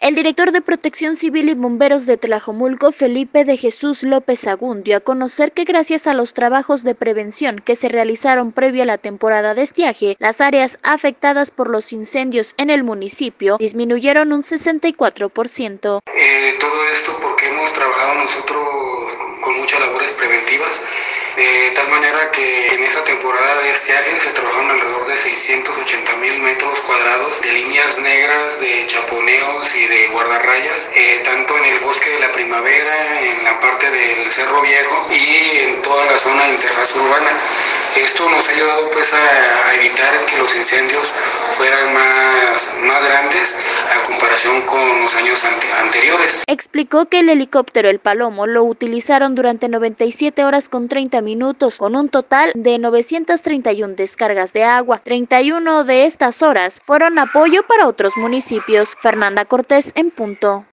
El director de Protección Civil y Bomberos de Tlajomulco, Felipe de Jesús López Sagún, dio a conocer que gracias a los trabajos de prevención que se realizaron previo a la temporada de estiaje, las áreas afectadas por los incendios en el municipio disminuyeron un 64%. Todo esto porque hemos trabajado nosotros con muchas labores preventivas, de tal manera que en esta temporada de estiaje se trabajaron alrededor de 680,000 metros cuadrados de líneas negras, de chaponeos y de guardarrayas, tanto en el bosque de la primavera, en la parte del Cerro Viejo y en toda la zona de interfaz urbana. Esto nos ha ayudado pues a evitar que los incendios fueran más grandes a comparación con los años anteriores. Explicó que el helicóptero El Palomo lo utilizaron durante 97 horas con 30 minutos, con un total de 931 descargas de agua. 31 de estas horas fueron apoyo para otros municipios. Fernanda Cortés en punto.